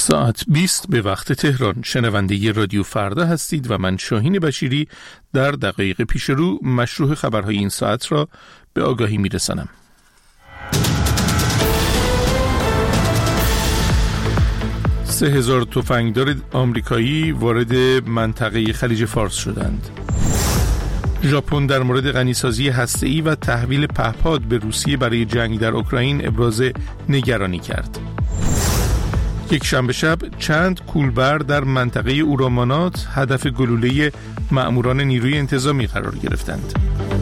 ساعت 20 به وقت تهران. شنونده رادیو فردا هستید و من شاهین بشیری در دقایق پیش رو مشروع خبرهای این ساعت را به آگاهی میرسانم. 3000 تفنگدار آمریکایی وارد منطقه خلیج فارس شدند. ژاپن در مورد غنیسازی هسته‌ای و تحویل پهپاد به روسیه برای جنگ در اوکراین ابراز نگرانی کرد. یک شنبه شب چند کولبر در منطقه اورامانات هدف گلوله مأموران نیروی انتظامی قرار گرفتند.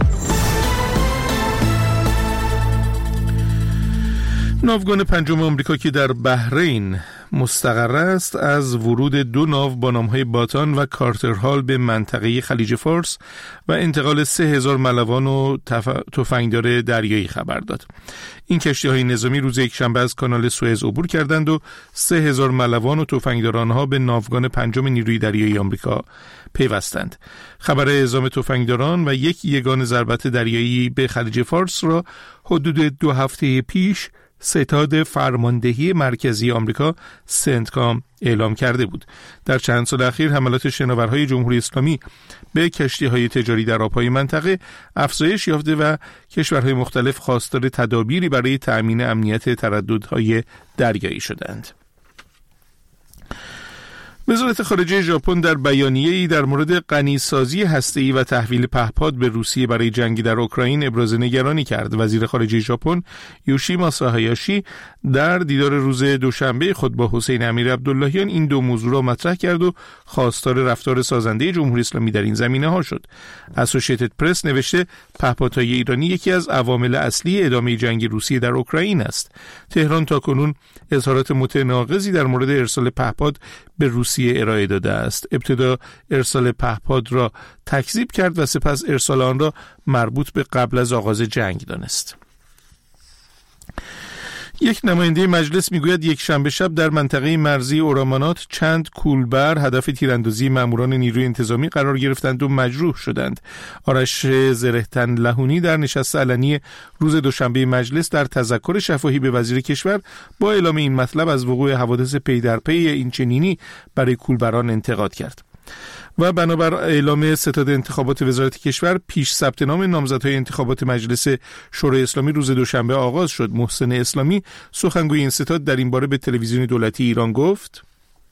ناوگان پنجم آمریکا که در بحرین مستقر است از ورود 2 ناو با نام‌های باتان و کارتر هال به منطقه خلیج فارس و انتقال 3000 ملوان و تفنگدار دریایی خبر داد. این کشتی‌های نظامی روز یکشنبه از کانال سوئز عبور کردند و 3000 ملوان و تفنگدار آنها به ناوگان پنجم نیروی دریایی آمریکا پیوستند. خبر اعزام تفنگداران و یک یگان ضربت دریایی به خلیج فارس را حدود 2 هفته پیش ستاد فرماندهی مرکزی آمریکا سنتکام اعلام کرده بود. در چند سال اخیر حملات شناورهای جمهوری اسلامی به کشتی‌های تجاری در آب‌های منطقه افزایش یافته و کشورهای مختلف خواستار تدابیری برای تأمین امنیت ترددهای دریایی شدند. وزارت خارجه ژاپن در بیانیه‌ای در مورد غنیسازی هسته‌ای و تحویل پهپاد به روسیه برای جنگ در اوکراین ابراز نگرانی کرد. وزیر خارجه ژاپن یوشیماسا هایاشی در دیدار روز دوشنبه خود با حسین امیر عبداللهیان این دو موضوع را مطرح کرد و خواستار رفتار سازنده جمهوری اسلامی در این زمینه‌ها شد. اسوسییتد پرس نوشته پهپادهای ایرانی یکی از عوامل اصلی ادامه جنگ روسیه در اوکراین است. تهران تاکنون اظهارات متناقضی در مورد ارسال پهپاد به روسیه ارائه داده است. ابتدا ارسال پهپاد را تکذیب کرد و سپس ارسال آن را مربوط به قبل از آغاز جنگ دانست. یک نماینده مجلس میگوید یک شنبه شب در منطقه مرزی اورامانات چند کولبر هدف تیراندازی ماموران نیروی انتظامی قرار گرفتند و مجروح شدند. آرش زرهتن لهونی در نشست علنی روز دوشنبه مجلس در تذکر شفاهی به وزیر کشور با اعلام این مطلب از وقوع حوادث پی در پی این چنینی برای کولبران انتقاد کرد. و بنابر اعلام ستاد انتخابات وزارت کشور پیش ثبت نام نامزدهای انتخابات مجلس شورای اسلامی روز دوشنبه آغاز شد. محسن اسلامی سخنگوی این ستاد در این باره به تلویزیون دولتی ایران گفت: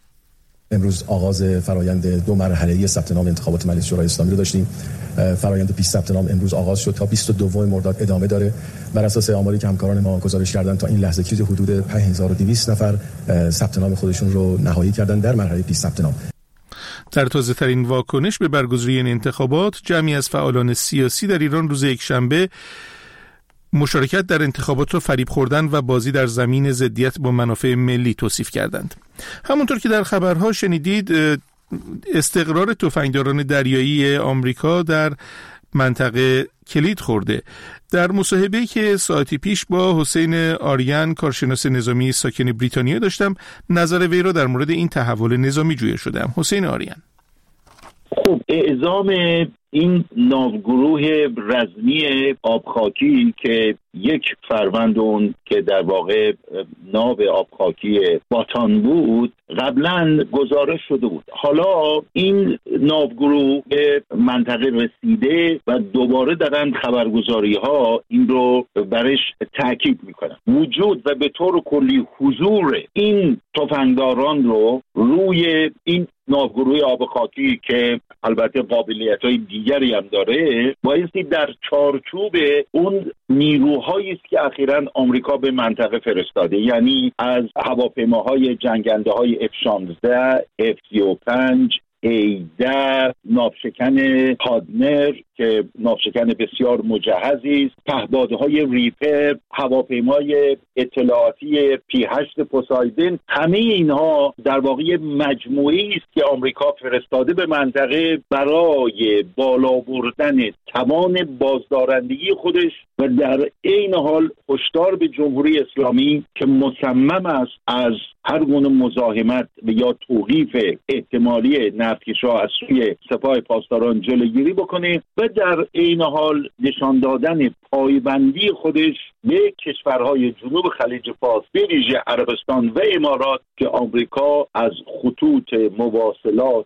امروز آغاز فرایند 2 مرحله‌ای ثبت نام انتخابات مجلس شورای اسلامی رو داشتیم. فرایند پیش ثبت نام امروز آغاز شد تا 22 مرداد ادامه داره. بر اساس آماری که همکاران ما گزارش کردن تا این لحظه چیزی حدود 5200 نفر ثبت نام خودشون رو نهایی کردن در مرحله پیش ثبت نام. در تازه‌ترین واکنش به برگزاری این انتخابات، جمعی از فعالان سیاسی در ایران روز یکشنبه مشارکت در انتخابات را فریب خوردن و بازی در زمین ضدیت با منافع ملی توصیف کردند. همونطور که در خبرها شنیدید، استقرار تفنگداران دریایی آمریکا در منطقه کلید خورده. در مصاحبه‌ای که ساعتی پیش با حسین آریان کارشناس نظامی ساکن بریتانیا داشتم، نظر وی را در مورد این تحول نظامی جویا شدم. حسین آریان: خب، اعزام این ناوگروه رزمی آبخاکی که 1 فروند اون که در واقع ناو آبخاکی باتان بود قبلا گزارش شده بود. حالا این ناوگروه به منطقه رسیده و دوباره دارن خبرگزاری ها این رو برش تاکید میکنن. وجود و به طور کلی حضور این تفنگداران رو روی این ناوگروه آبخاکی که البته قابلیت‌های دیگری هم داره بایستی در چارچوب اون نیروهایی است که اخیراً آمریکا به منطقه فرستاده، یعنی از هواپیماهای جنگنده‌های F-16 F-35 A-10 ناوشکن پادمر که ناوشکن بسیار مجهزی است، پهپادهای ریپر، هواپیمای اطلاعاتی P-8 پوسایدن، همه اینها در واقع مجموعی است که آمریکا فرستاده به منطقه برای بالا بردن توان بازدارندگی خودش و در عین حال هشدار به جمهوری اسلامی که مصمم است از هر گونه مزاحمت یا توقیف احتمالی نفتکش‌ها از سوی سپاه پاسداران جلوگیری بکنه و در عین حال نشان دادن پایبندی خودش به کشورهای جنوب خلیج فارس، به ویژه عربستان و امارات، که آمریکا از خطوط مواصلات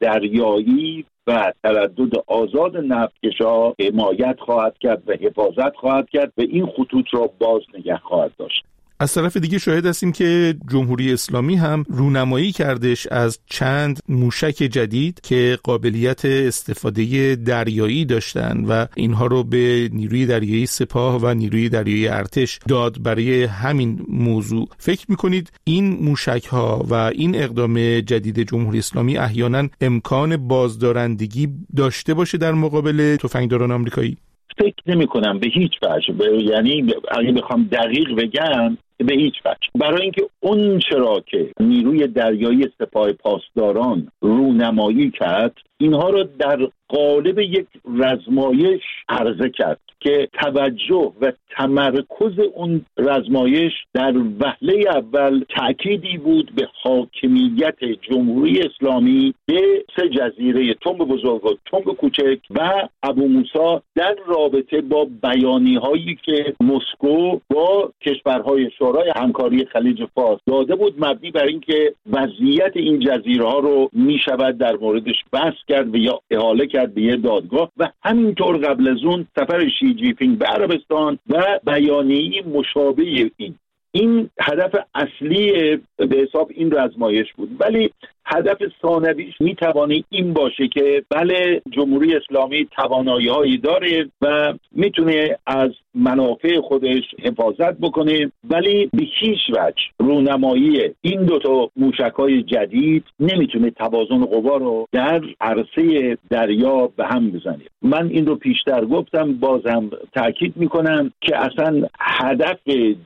دریایی و تردد آزاد نفتکشا حمایت خواهد کرد و حفاظت خواهد کرد و این خطوط را باز نگه خواهد داشت. از طرف دیگه شاهد هستیم که جمهوری اسلامی هم رونمایی کردش از چند موشک جدید که قابلیت استفاده دریایی داشتن و اینها رو به نیروی دریایی سپاه و نیروی دریایی ارتش داد برای همین موضوع. فکر میکنید این موشک ها و این اقدام جدید جمهوری اسلامی احیانا امکان بازدارندگی داشته باشه در مقابل تفنگداران آمریکایی؟ فکر نمی کنم به هیچ وجه، یعنی اگه بخوام دقیق بگم به هیچ وجه، برای اینکه اون چرا که نیروی دریایی سپاه پاسداران رونمایی کرد اینها رو در قالب یک رزمایش عرضه کرد که توجه و تمرکز اون رزمایش در وهله اول تأکیدی بود به حاکمیت جمهوری اسلامی به 3 جزیره تنب بزرگ و تنب کوچک و ابو موسی در رابطه با بیانیه‌هایی که مسکو با کشورهای شورای همکاری خلیج فارس داده بود، مبنی بر اینکه وضعیت این جزیره ها رو میشود در موردش بحث کرد و یا احاله کرد به یه دادگاه. و همینطور قبل از اون سفر شی جی پینگ به عربستان و بیانیه‌ای مشابه این هدف اصلی به حساب این رزمایش بود. ولی هدف ثانویش میتوانه این باشه که بله جمهوری اسلامی توانایی‌هایی داره و میتونه از منافع خودش حفاظت بکنه، ولی به هیچ وجه رونمایی این 2 موشک‌های جدید نمیتونه توازن قوا رو در عرصه دریا به هم بزنه. من این رو پیشتر گفتم، بازم تاکید میکنم که اصلا هدف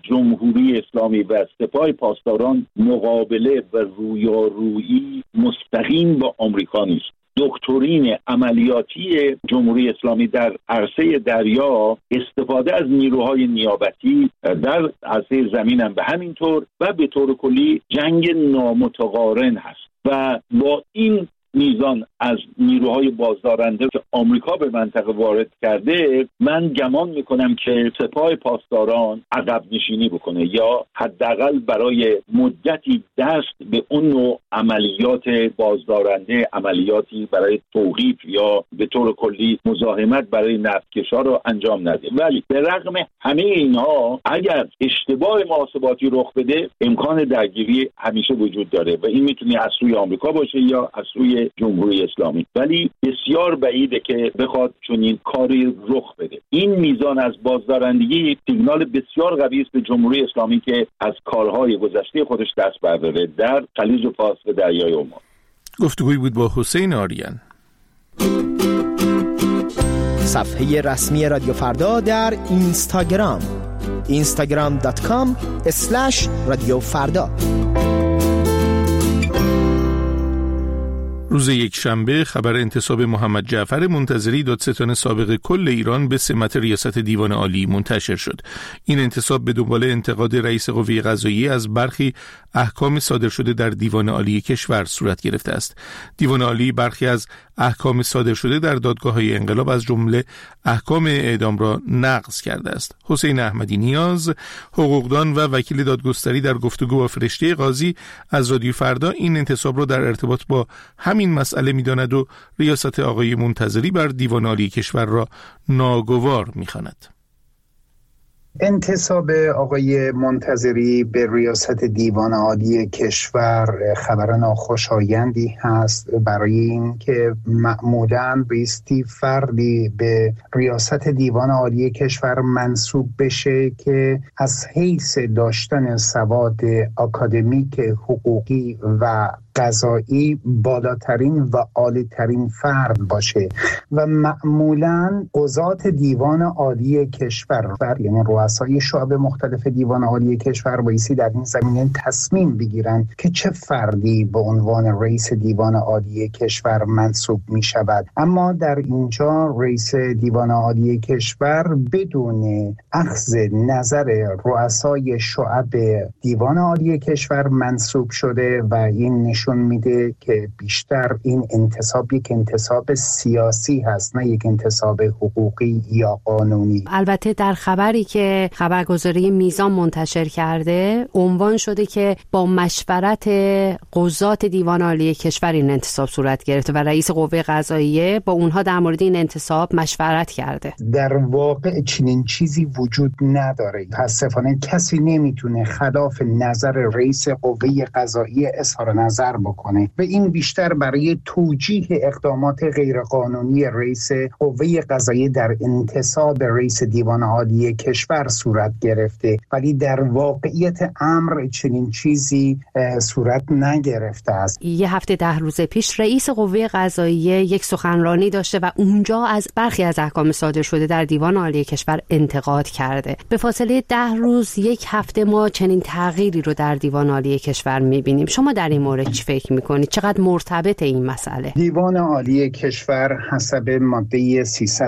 جمهوری اسلامی و سپاه پاسداران مقابله و رویارویی مستقیم با آمریکا نیست. دکترین عملیاتی جمهوری اسلامی در عرصه دریا استفاده از نیروهای نیابتی، در عرصه زمین هم به همین طور و به طور کلی جنگ نامتقارن هست و با این میزان از نیروهای بازدارنده که آمریکا به منطقه وارد کرده، من گمان میکنم که سپاه پاسداران عقب نشینی بکنه یا حداقل برای مدتی دست به اون نوع عملیات بازدارنده، عملیاتی برای توقیف یا به طور کلی مزاحمت برای نفتکشا رو انجام نده. ولی به رغم همه اینها اگر اشتباه محاسباتی رخ بده امکان درگیری همیشه وجود داره و این میتونه از سوی آمریکا باشه یا از سوی جمهوری اسلامی، ولی بسیار بعیده که بخواد چنین کاری رخ بده. این میزان از بازدارندگی سیگنال بسیار قوی است به جمهوری اسلامی که از کارهای گذشته خودش دست برداره در خلیج فارس و دریای عمان. گفتگویی بود با حسین آریان. صفحه رسمی رادیو فردا در اینستاگرام instagram.com/رادیو فردا. روز یکشنبه خبر انتصاب محمد جعفر منتظری دادستان سابق کل ایران به سمت ریاست دیوان عالی منتشر شد. این انتصاب به دنبال انتقاد رئیس قوه قضاییه از برخی احکام صادر شده در دیوان عالی کشور صورت گرفته است. دیوان عالی برخی از احکام صادر شده در دادگاه‌های انقلاب از جمله احکام اعدام را نقض کرده است. حسین احمدی نیاز، حقوقدان و وکیل دادگستری، در گفتگو با فرشته قاضی از رادیو فردا این انتصاب را در ارتباط با همین مسئله می‌داند و ریاست آقای منتظری بر دیوان عالی کشور را ناگوار می‌خواند. انتصاب آقای منتظری به ریاست دیوان عالی کشور خبر ناخوشایندی هست، برای این که معمولاً بایستی فردی به ریاست دیوان عالی کشور منصوب بشه که از حیث داشتن سواد آکادمیک، حقوقی و قضایی بالاترین و عالیترین فرد باشه و معمولاً قضات دیوان عالی کشور یعنی رؤسای شعب مختلف دیوان عالی کشور بایستی در این زمینه تصمیم بگیرن که چه فردی به عنوان رئیس دیوان عالی کشور منصوب می شود. اما در اینجا رئیس دیوان عالی کشور بدون اخذ نظر رؤسای شعب دیوان عالی کشور منصوب شده و این نشون نشون میده که بیشتر این انتصاب یک انتصاب سیاسی هست، نه یک انتصاب حقوقی یا قانونی. البته در خبری که خبرگزاری میزان منتشر کرده عنوان شده که با مشورت قضات دیوان عالی کشور این انتصاب صورت گرفته و رئیس قوه قضاییه با اونها در مورد این انتصاب مشورت کرده. در واقع چنین چیزی وجود نداره. متاسفانه کسی نمیتونه خلاف نظر رئیس قوه قضاییه اظهار نظر بکنه و این بیشتر برای توجیه اقدامات غیرقانونی رئیس قوه قضاییه در انتصاب رئیس دیوان عالی کشور صورت گرفته، ولی در واقعیت امر چنین چیزی صورت نگرفته است. یه هفته 10 روز پیش رئیس قوه قضاییه یک سخنرانی داشته و اونجا از برخی از احکام صادر شده در دیوان عالی کشور انتقاد کرده. به فاصله 10 روز یک هفته ما چنین تغییری رو در دیوان عالی کشور می‌بینیم. شما در این مورد چی فکر می‌کنید؟ چقدر مرتبط این مسئله؟ دیوان عالی کشور حسب ماده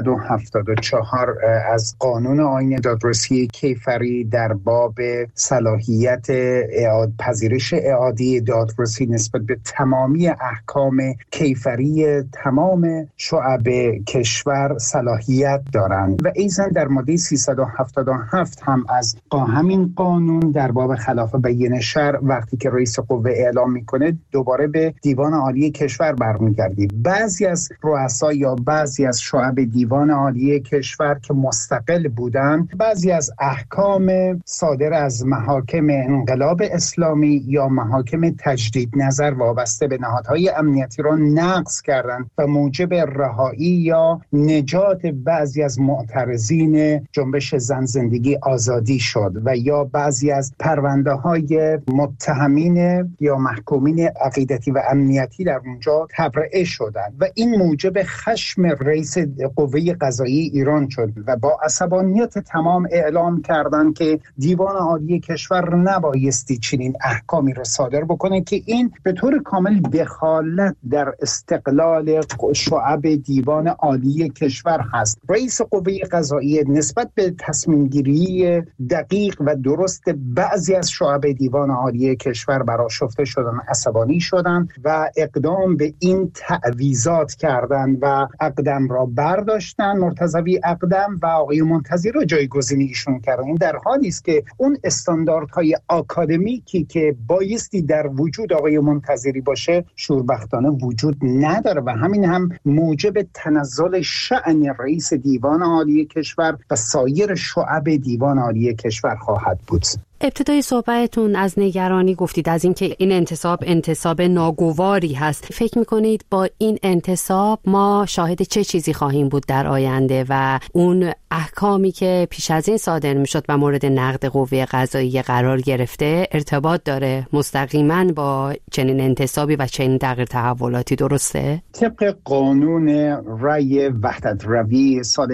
374 از قانون آیین دادرسی کیفری در باب صلاحیت پذیرش اعاده دادرسی نسبت به تمامی احکام کیفری تمام شعب کشور صلاحیت دارند و ایضاً در ماده 377 هم از همین قانون در باب خلاف بیان شرع وقتی که رئیس قوه اعلام میکنه دوباره به دیوان عالی کشور برمیگردی. بعضی از رؤسا یا بعضی از شعب دیوان عالی کشور که مستقل بودن بعضی از احکام صادر از محاکم انقلاب اسلامی یا محاکم تجدید نظر وابسته به نهادهای امنیتی را نقض کردند و موجب رهایی یا نجات بعضی از معترضین جنبش زن زندگی آزادی شد و یا بعضی از پرونده های متهمین یا محکومین عقیدتی و امنیتی در اونجا تبرئه شدند و این موجب خشم رئیس قوه قضاییه ایران شد و با عصبانیت تمام اعلام کردند که دیوان عالی کشور نبایستی چنین احکامی را صادر بکنه که این به طور کامل دخالت در استقلال شعب دیوان عالی کشور هست. رئیس قوه قضاییه نسبت به تصمیم گیری دقیق و درست بعضی از شعب دیوان عالی کشور برآشفته شدن، عصبانی شدن و اقدام به این تعویضات کردن و اقدام را برداشتن، مرتضوی اقدام و آقای منتظری را جایگزین ایشون کردن. این در حالی است که اون استانداردهای آکادمیکی که بایستی در وجود آقای منتظری باشه شوربختانه وجود نداره و همین هم موجب تنزل شأن رئیس دیوان عالی کشور و سایر شعب دیوان عالی کشور خواهد بود. ابتدای صحبتتون از نگرانی گفتید از اینکه این انتصاب ناگواری هست. فکر میکنید با این انتصاب ما شاهد چه چیزی خواهیم بود در آینده و اون احکامی که پیش از این صادر میشد و مورد نقد قوه قضاییه قرار گرفته ارتباط داره مستقیما با چنین انتصابی و چنین تغییر تحولاتی، درسته؟ طبق قانون رأی وحدت روی سال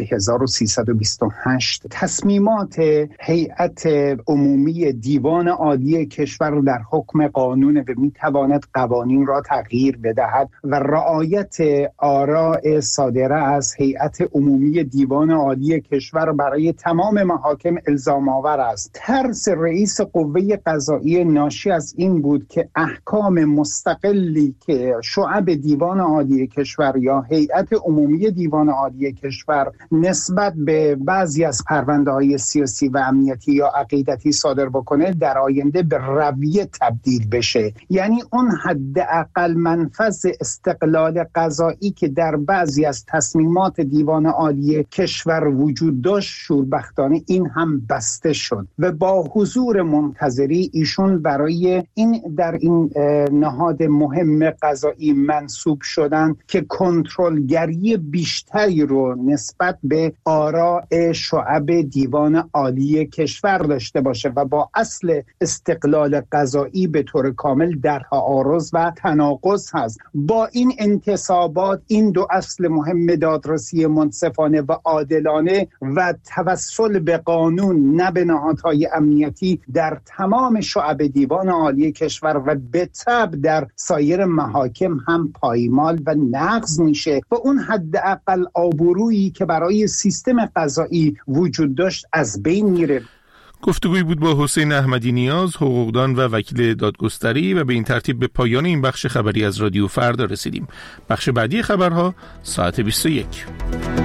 1328 تصمیمات هیئت عمومی دیوان عالی کشور در حکم قانون و میتواند قوانین را تغییر بدهد و رعایت آراء صادره از هیئت عمومی دیوان عالی کشور برای تمام محاکم الزام آور است. ترس رئیس قوه قضاییه ناشی از این بود که احکام مستقلی که شعب دیوان عالی کشور یا هیئت عمومی دیوان عالی کشور نسبت به بعضی از پرونده‌های سیاسی و امنیتی یا عقیدتی صادر بکنه در آینده به رویه تبدیل بشه. یعنی اون حداقل منفذ استقلال قضایی که در بعضی از تصمیمات دیوان عالی کشور وجود داشت شوربختانه این هم بسته شد و با حضور منتظری ایشون برای این در این نهاد مهم قضایی منصوب شدن که کنترلگری بیشتری رو نسبت به آراء شعب دیوان عالی کشور داشته باشه و با اصل استقلال قضایی به طور کامل در تعارض و تناقض هست. با این انتصابات این دو اصل مهم دادرسی منصفانه و عادلانه و توسل به قانون نه به نهادهای امنیتی در تمام شعب دیوان عالی کشور و به تبع در سایر محاکم هم پایمال و نقض میشه و اون حداقل آبرویی که برای سیستم قضایی وجود داشت از بین میره. گفتگویی بود با حسین احمدی نیاز، حقوقدان و وکیل دادگستری، و به این ترتیب به پایان این بخش خبری از رادیو فردا رسیدیم. بخش بعدی خبرها ساعت 21.